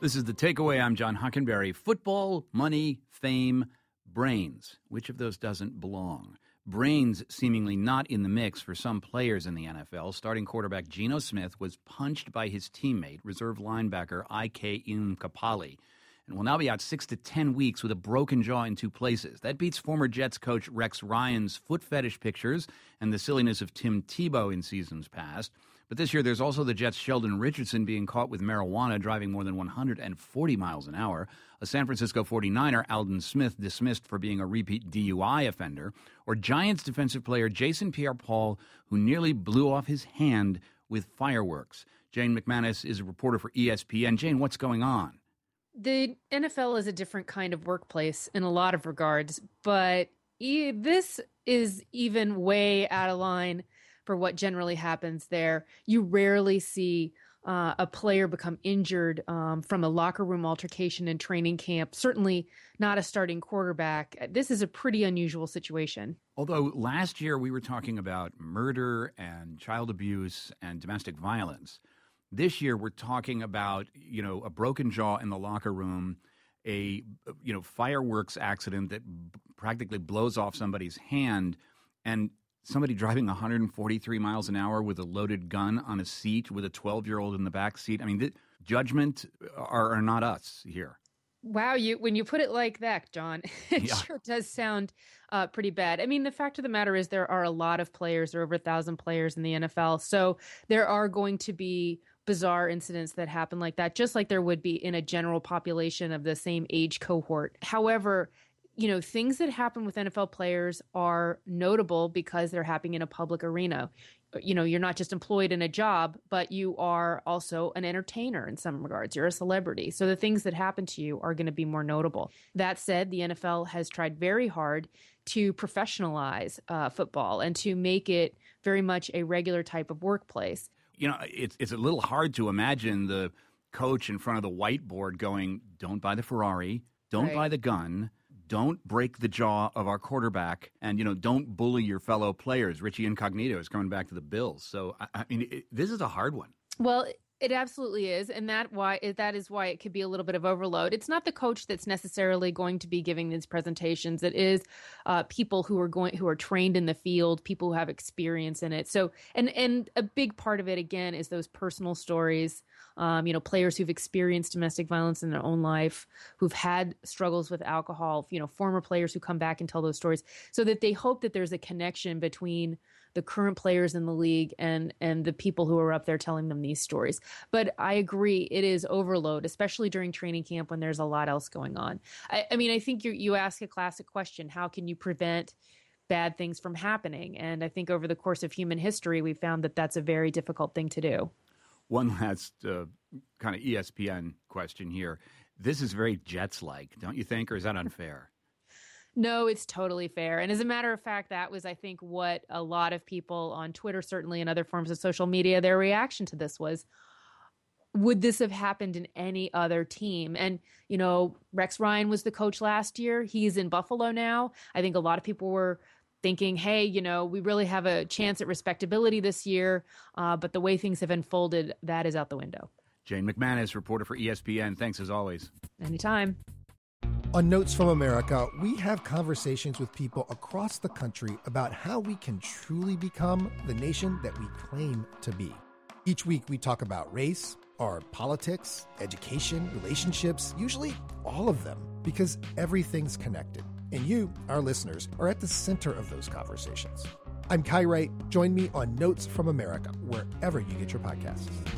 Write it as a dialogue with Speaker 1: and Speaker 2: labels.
Speaker 1: This is The Takeaway. I'm John Hockenberry. Football, money, fame, brains. Which of those doesn't belong? Brains seemingly not in the mix for some players in the NFL. Starting quarterback Geno Smith was punched by his teammate, reserve linebacker Ike Enemkpali, and will now be out 6 to 10 weeks with a broken jaw in 2 places. That beats former Jets coach Rex Ryan's foot fetish pictures and the silliness of Tim Tebow in seasons past. But this year, there's also the Jets' Sheldon Richardson being caught with marijuana driving more than 140 miles an hour, a San Francisco 49er, Aldon Smith, dismissed for being a repeat DUI offender, or Giants defensive player Jason Pierre-Paul, who nearly blew off his hand with fireworks. Jane McManus is a reporter for ESPN. Jane, what's going on?
Speaker 2: The NFL is a different kind of workplace in a lot of regards, but this is even way out of line for what generally happens there. You rarely see a player become injured from a locker room altercation in training camp, certainly not a starting quarterback. This is a pretty unusual situation.
Speaker 1: Although last year we were talking about murder and child abuse and domestic violence, this year we're talking about, a broken jaw in the locker room, a fireworks accident that practically blows off somebody's hand, and somebody driving 143 miles an hour with a loaded gun on a seat with a 12-year-old in the back seat. I mean, the judgment are not us here.
Speaker 2: Wow, when you put it like that, John, it sure does sound pretty bad. I mean, the fact of the matter is there are a lot of players. There are over 1,000 players in the NFL. So there are going to be bizarre incidents that happen like that, just like there would be in a general population of the same age cohort. However, things that happen with NFL players are notable because they're happening in a public arena. You're not just employed in a job, but you are also an entertainer in some regards. You're a celebrity. So the things that happen to you are going to be more notable. That said, the NFL has tried very hard to professionalize football and to make it very much a regular type of workplace.
Speaker 1: It's a little hard to imagine the coach in front of the whiteboard going, don't buy the Ferrari, don't buy the gun, don't break the jaw of our quarterback, and, don't bully your fellow players. Richie Incognito is coming back to the Bills. So, this is a hard one.
Speaker 2: Well, it absolutely is, and that is why it could be a little bit of overload. It's not the coach that's necessarily going to be giving these presentations. It is people who are trained in the field, people who have experience in it. So, and a big part of it again is those personal stories. Players who've experienced domestic violence in their own life, who've had struggles with alcohol. Former players who come back and tell those stories, so that they hope that there's a connection between the current players in the league and the people who are up there telling them these stories. But I agree, it is overload, especially during training camp when there's a lot else going on. I think you ask a classic question: how can you prevent bad things from happening? And I think over the course of human history, we found that that's a very difficult thing to do.
Speaker 1: One last kind of ESPN question here. This is very Jets-like, don't you think, or is that unfair?
Speaker 2: No, it's totally fair. And as a matter of fact, that was, I think, what a lot of people on Twitter, certainly in other forms of social media, their reaction to this was, would this have happened in any other team? And, Rex Ryan was the coach last year. He's in Buffalo now. I think a lot of people were thinking, hey, we really have a chance at respectability this year. But the way things have unfolded, that is out the window.
Speaker 1: Jane McManus, reporter for ESPN. Thanks as always.
Speaker 2: Anytime.
Speaker 3: On Notes from America, we have conversations with people across the country about how we can truly become the nation that we claim to be. Each week, we talk about race, our politics, education, relationships, usually all of them, because everything's connected. And you, our listeners, are at the center of those conversations. I'm Kai Wright. Join me on Notes from America, wherever you get your podcasts.